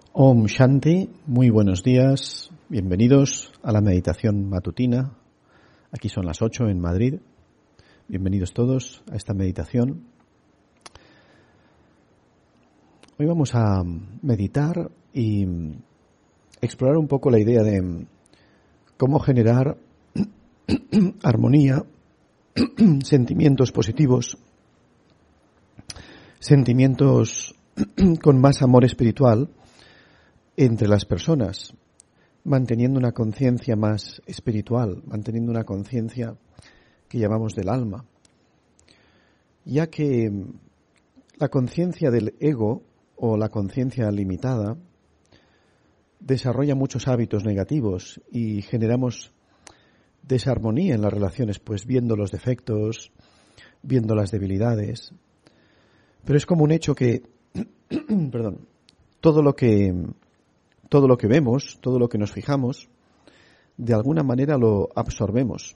Om Shanti, muy buenos días, bienvenidos a la meditación matutina. Aquí son las 8 en Madrid. Bienvenidos todos a esta meditación. Hoy vamos a meditar y explorar un poco la idea de cómo generar armonía, sentimientos positivos, sentimientos con más amor espiritual entre las personas, manteniendo una conciencia más espiritual, manteniendo una conciencia que llamamos del alma, ya que la conciencia del ego o la conciencia limitada desarrolla muchos hábitos negativos y generamos desarmonía en las relaciones, pues viendo los defectos, viendo las debilidades. Pero es como un hecho que, todo lo que vemos, todo lo que nos fijamos, de alguna manera lo absorbemos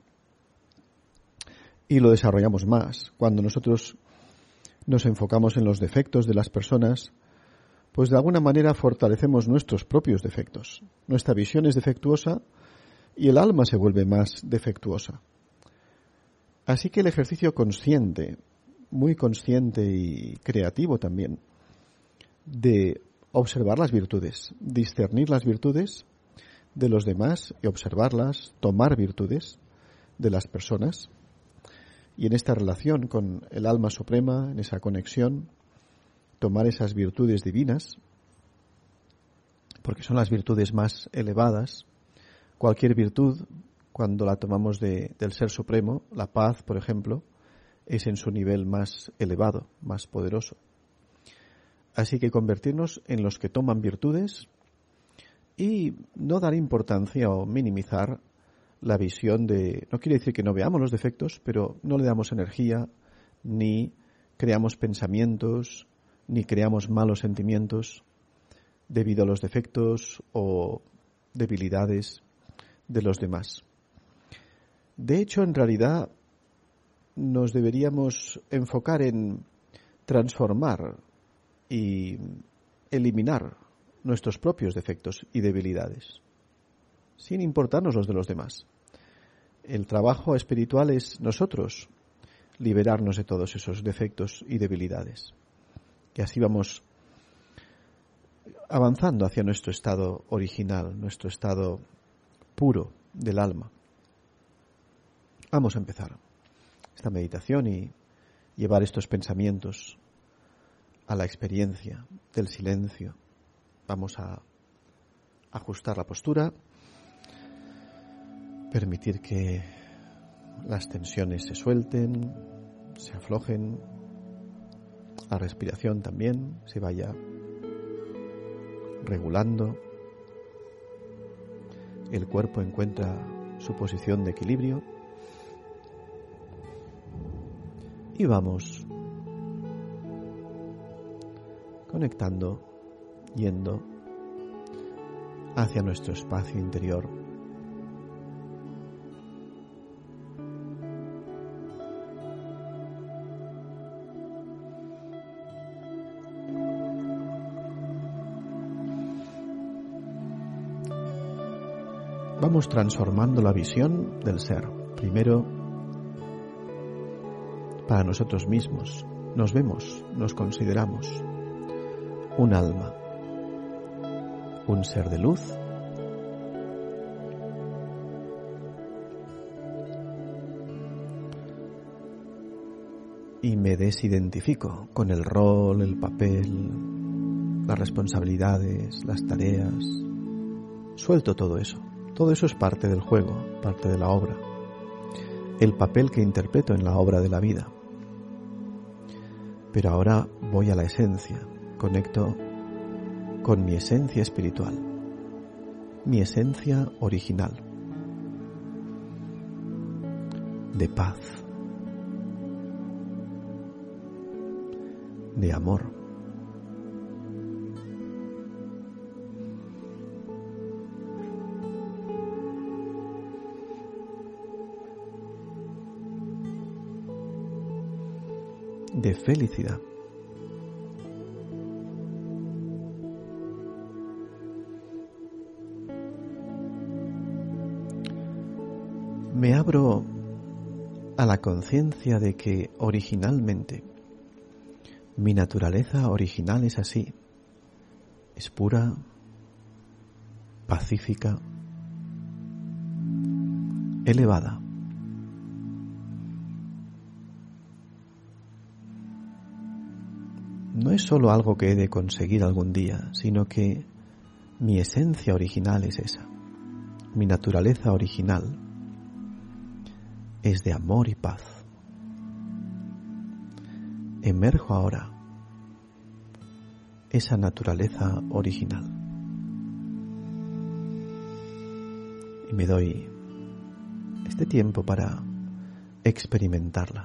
y lo desarrollamos más. Cuando nosotros nos enfocamos en los defectos de las personas, pues de alguna manera fortalecemos nuestros propios defectos. Nuestra visión es defectuosa y el alma se vuelve más defectuosa. Así que el ejercicio consciente, muy consciente y creativo también, de observar las virtudes, discernir las virtudes de los demás y observarlas, tomar virtudes de las personas y en esta relación con el alma suprema, en esa conexión, tomar esas virtudes divinas, porque son las virtudes más elevadas. Cualquier virtud, cuando la tomamos del Ser Supremo, la paz, por ejemplo, es en su nivel más elevado, más poderoso. Así que convertirnos en los que toman virtudes y no dar importancia o minimizar la visión de... No quiere decir que no veamos los defectos, pero no le damos energía, ni creamos pensamientos, ni creamos malos sentimientos debido a los defectos o debilidades de los demás. De hecho, en realidad, nos deberíamos enfocar en transformar y eliminar nuestros propios defectos y debilidades, sin importarnos los de los demás. El trabajo espiritual es nosotros liberarnos de todos esos defectos y debilidades. Y así vamos avanzando hacia nuestro estado original, nuestro estado puro del alma. Vamos a empezar esta meditación y llevar estos pensamientos a la experiencia del silencio. Vamos a ajustar la postura, permitir que las tensiones se suelten, se aflojen, la respiración también se vaya regulando, el cuerpo encuentra su posición de equilibrio y vamos conectando, yendo hacia nuestro espacio interior. Vamos transformando la visión del ser. Primero, para nosotros mismos, nos vemos, nos consideramos un alma, un ser de luz, y me desidentifico con el rol, el papel, las responsabilidades, las tareas. Suelto todo eso. Todo eso es parte del juego, parte de la obra, el papel que interpreto en la obra de la vida. Pero ahora voy a la esencia, conecto con mi esencia espiritual, mi esencia original, de paz, de amor, de felicidad. me abro a la conciencia de que originalmente mi naturaleza original es así, es pura, pacífica, elevada. No es solo algo que he de conseguir algún día, sino que mi esencia original es esa. Mi naturaleza original es de amor y paz. Emerjo ahora esa naturaleza original y me doy este tiempo para experimentarla.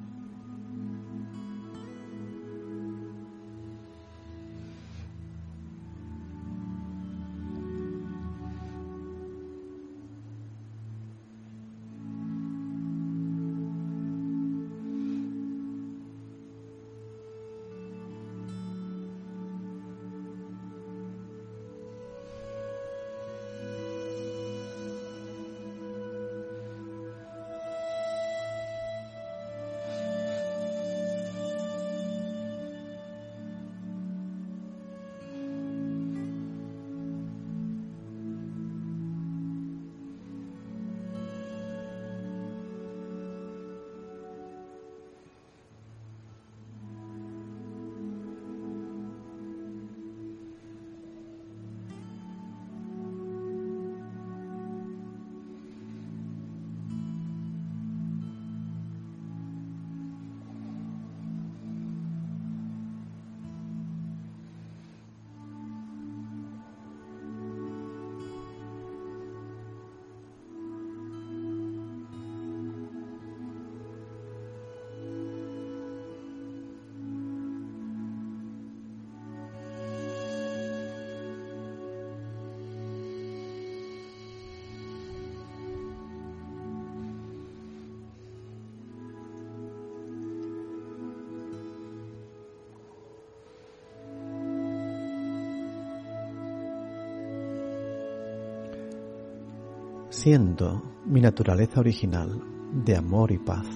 Siento mi naturaleza original de amor y paz,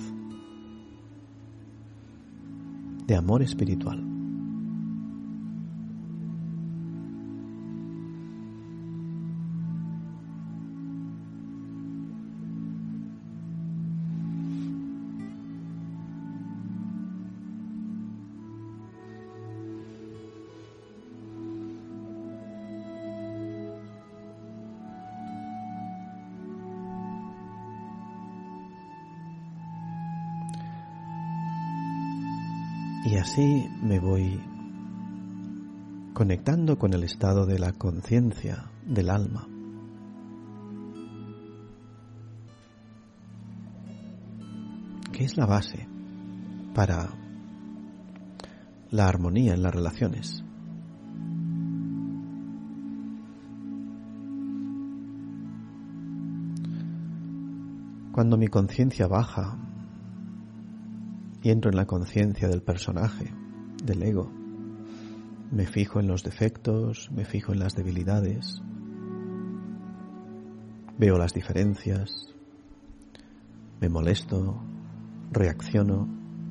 de amor espiritual. Y así me voy conectando con el estado de la conciencia del alma. Que es la base para la armonía en las relaciones. Cuando mi conciencia baja y entro en la conciencia del personaje, del ego, me fijo en los defectos, me fijo en las debilidades, veo las diferencias, me molesto, reacciono,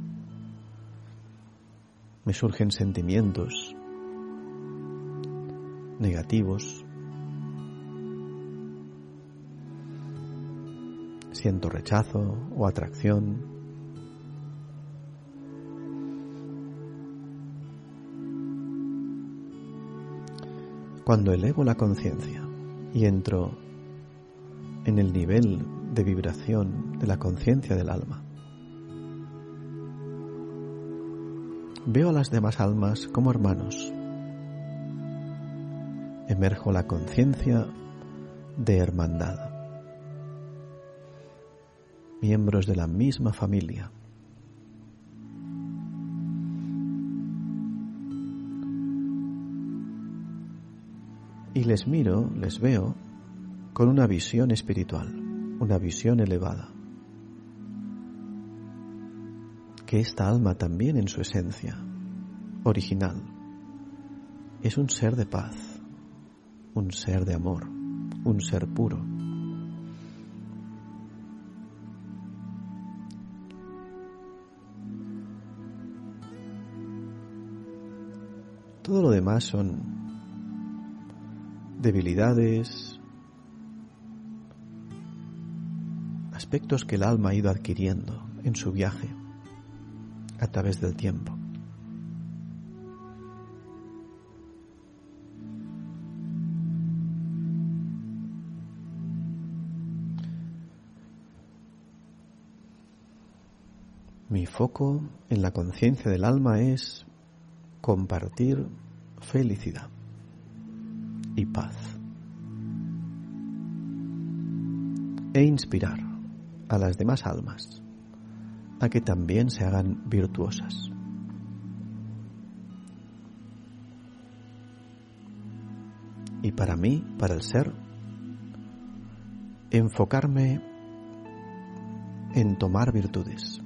me surgen sentimientos negativos, siento rechazo o atracción. Cuando elevo la conciencia y entro en el nivel de vibración de la conciencia del alma, veo a las demás almas como hermanos. Emerjo la conciencia de hermandad, miembros de la misma familia. Y les miro, les veo con una visión espiritual, una visión elevada. Que esta alma también en su esencia original es un ser de paz, un ser de amor, un ser puro. Todo lo demás son debilidades, aspectos que el alma ha ido adquiriendo en su viaje a través del tiempo. Mi foco en la conciencia del alma es compartir felicidad y paz e inspirar a las demás almas a que también se hagan virtuosas. Y para mí, para el ser, enfocarme en tomar virtudes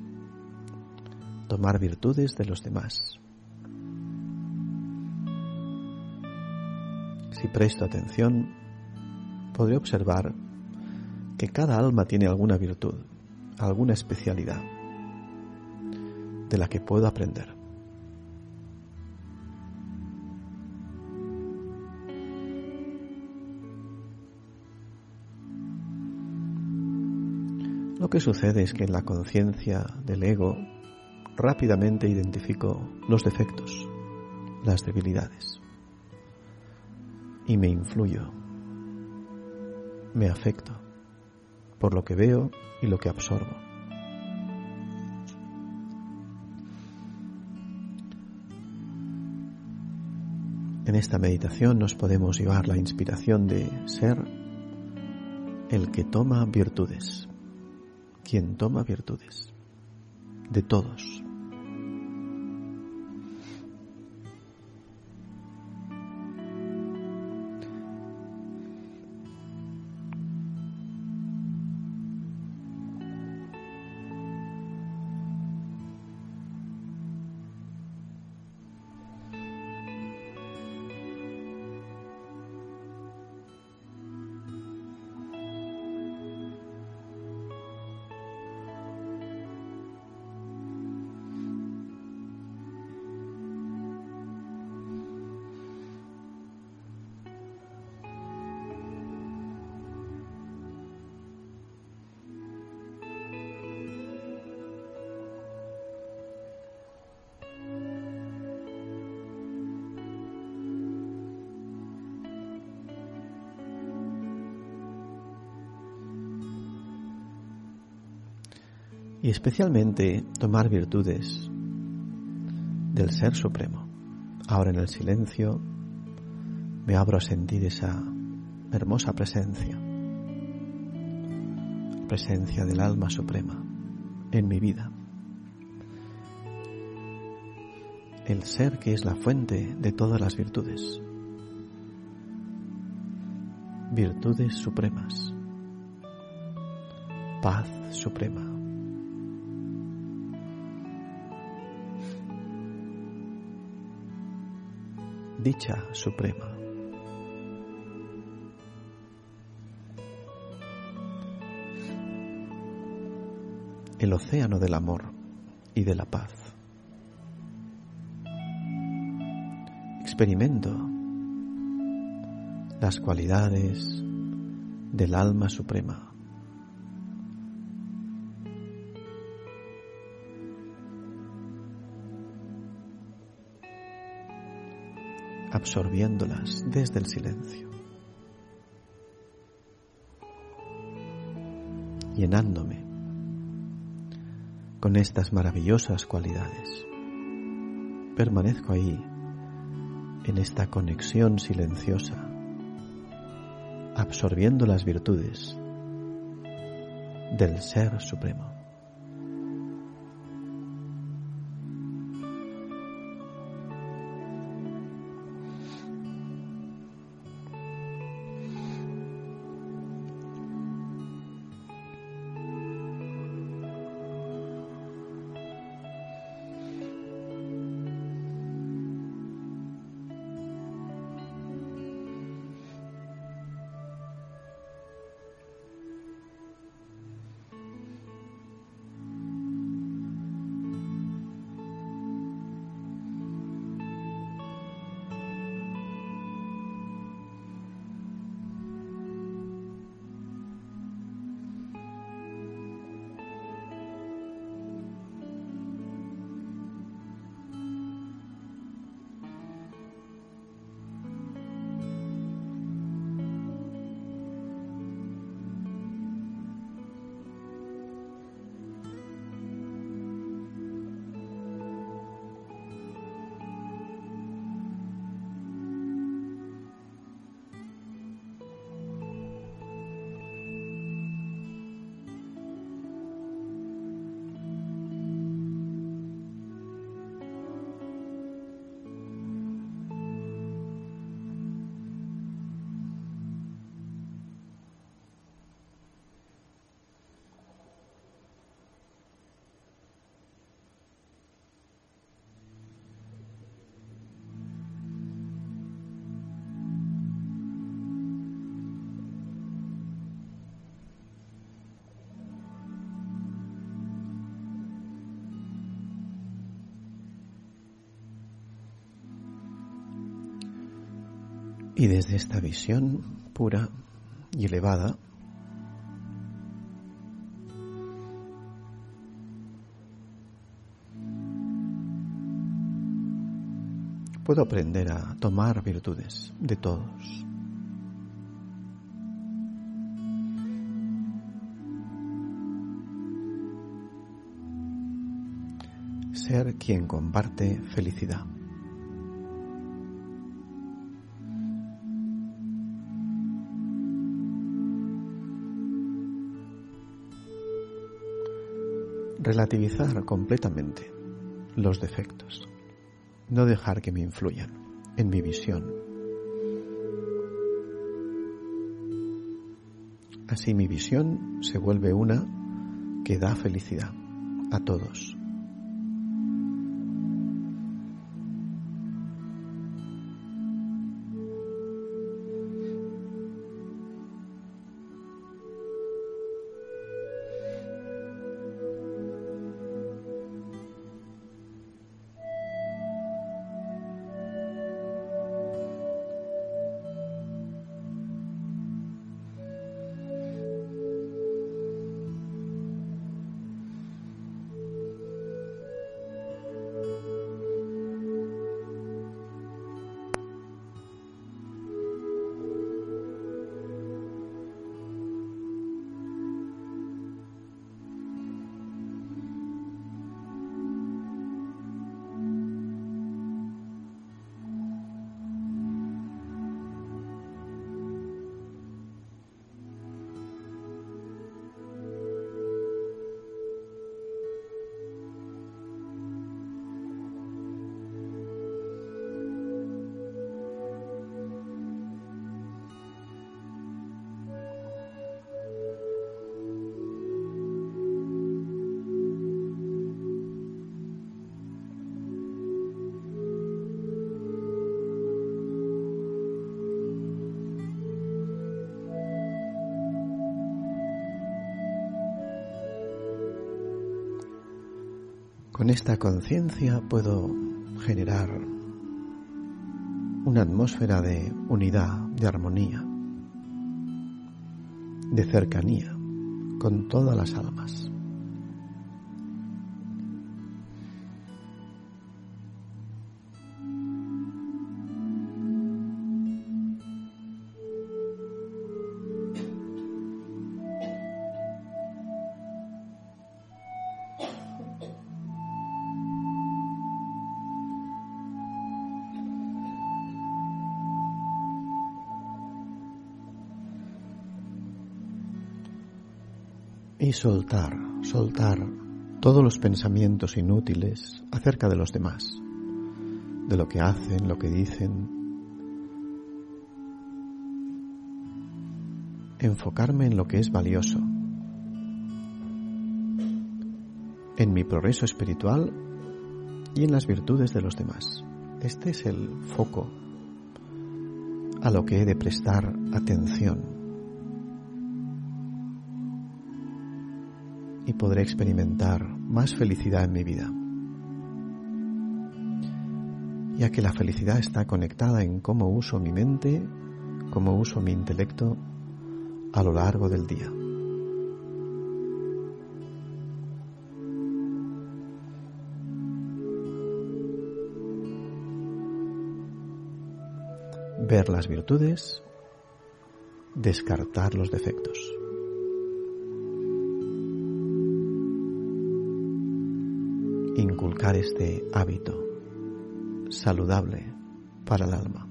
de los demás. Si presto atención, podré observar que cada alma tiene alguna virtud, alguna especialidad de la que puedo aprender. Lo que sucede es que en la conciencia del ego rápidamente identifico los defectos, las debilidades, y me influyo, me afecto por lo que veo y lo que absorbo. En esta meditación nos podemos llevar la inspiración de ser el que toma virtudes, quien toma virtudes, de todos. Y especialmente tomar virtudes del Ser Supremo. Ahora en el silencio me abro a sentir esa hermosa presencia del alma suprema en mi vida. El ser que es la fuente de todas las virtudes. Virtudes supremas. Paz suprema. Dicha suprema. El océano del amor y de la paz. Experimento las cualidades del alma suprema. Absorbiéndolas desde el silencio, llenándome con estas maravillosas cualidades. Permanezco ahí, en esta conexión silenciosa, absorbiendo las virtudes del Ser Supremo. Y desde esta visión pura y elevada, puedo aprender a tomar virtudes de todos. Ser quien comparte felicidad. Relativizar completamente los defectos. No dejar que me influyan en mi visión. Así mi visión se vuelve una que da felicidad a todos. Con esta conciencia puedo generar una atmósfera de unidad, de armonía, de cercanía con todas las almas. Y soltar todos los pensamientos inútiles acerca de los demás, de lo que hacen, lo que dicen. Enfocarme en lo que es valioso, en mi progreso espiritual y en las virtudes de los demás. Este es el foco a lo que he de prestar atención. Y podré experimentar más felicidad en mi vida, ya que la felicidad está conectada en cómo uso mi mente, cómo uso mi intelecto a lo largo del día. Ver las virtudes, descartar los defectos. Inculcar este hábito saludable para el alma.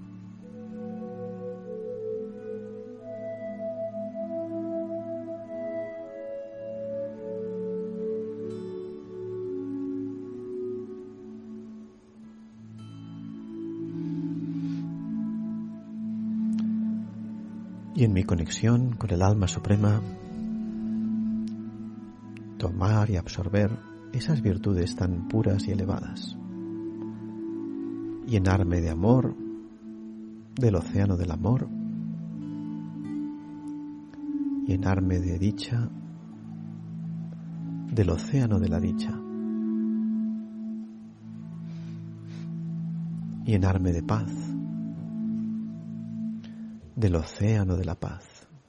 Y en mi conexión con el alma suprema, tomar y absorber esas virtudes tan puras y elevadas. Llenarme de amor, del océano del amor. Llenarme de dicha, del océano de la dicha. Llenarme de paz, del océano de la paz.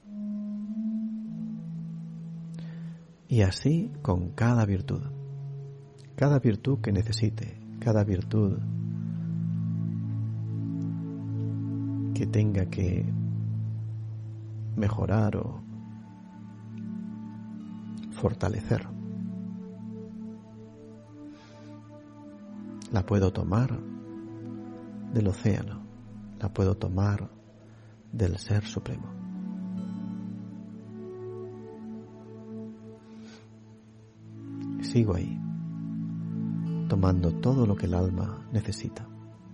Y así con cada virtud que necesite, cada virtud que tenga que mejorar o fortalecer, la puedo tomar del océano, la puedo tomar del Ser Supremo. Sigo ahí, tomando todo lo que el alma necesita.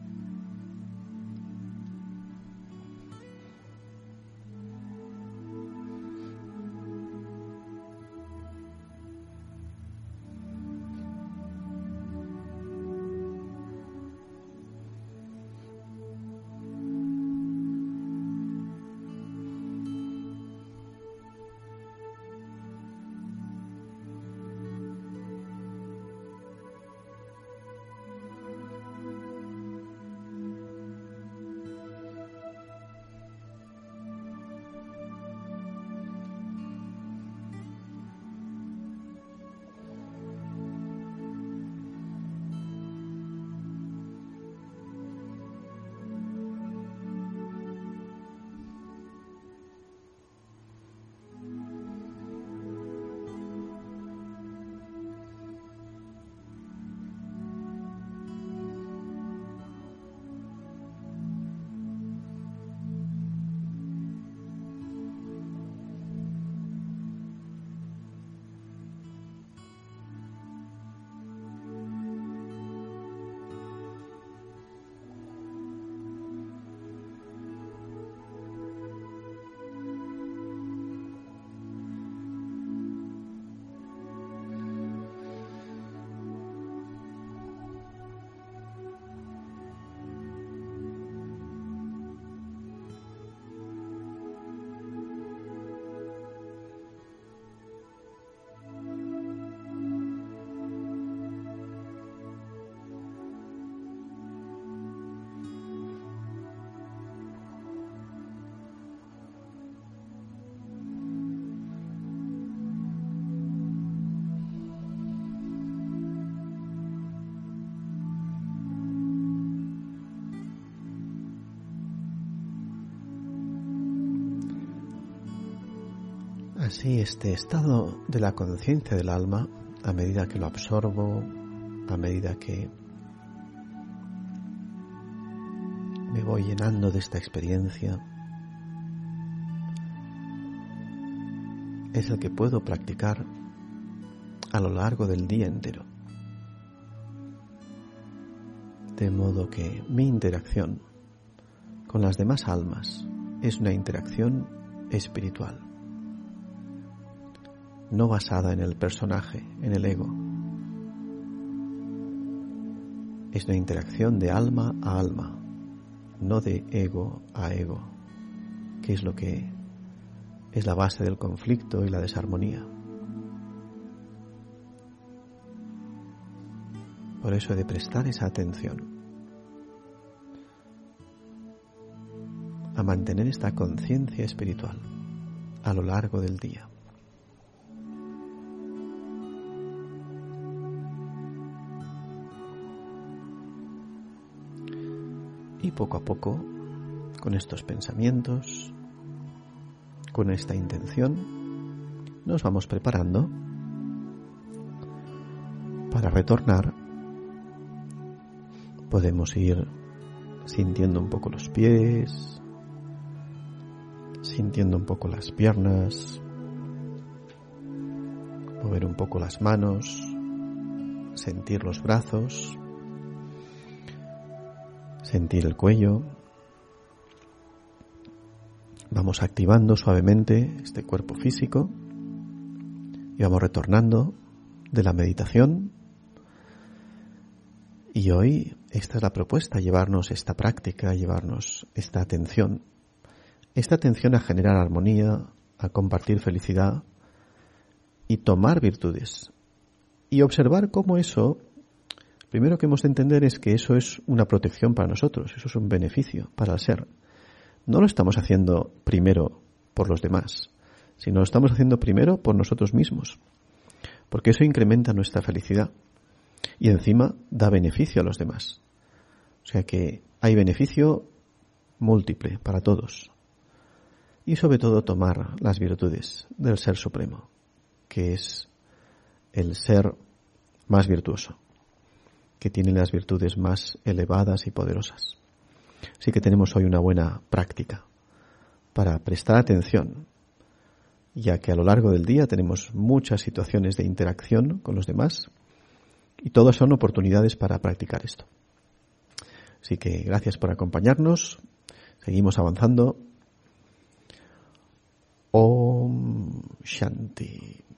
Así, este estado de la conciencia del alma, a medida que lo absorbo, a medida que me voy llenando de esta experiencia, es el que puedo practicar a lo largo del día entero. De modo que mi interacción con las demás almas es una interacción espiritual, no basada en el personaje, en el ego. Es una interacción de alma a alma, no de ego a ego, que es lo que es la base del conflicto y la desarmonía. Por eso he de prestar esa atención a mantener esta conciencia espiritual a lo largo del día. Y poco a poco, con estos pensamientos, con esta intención, nos vamos preparando para retornar. Podemos ir sintiendo un poco los pies, sintiendo un poco las piernas, mover un poco las manos, sentir los brazos, sentir el cuello. Vamos activando suavemente este cuerpo físico y vamos retornando de la meditación. Y hoy esta es la propuesta, llevarnos esta práctica, llevarnos esta atención a generar armonía, a compartir felicidad y tomar virtudes. Y observar cómo eso, primero que hemos de entender es que eso es una protección para nosotros, eso es un beneficio para el ser. no lo estamos haciendo primero por los demás, sino lo estamos haciendo primero por nosotros mismos, porque eso incrementa nuestra felicidad y encima da beneficio a los demás. O sea que hay beneficio múltiple para todos. Y sobre todo tomar las virtudes del Ser Supremo, que es el ser más virtuoso, que tiene las virtudes más elevadas y poderosas. Así que tenemos hoy una buena práctica para prestar atención, ya que a lo largo del día tenemos muchas situaciones de interacción con los demás y todas son oportunidades para practicar esto. Así que gracias por acompañarnos. Seguimos avanzando. Om Shanti.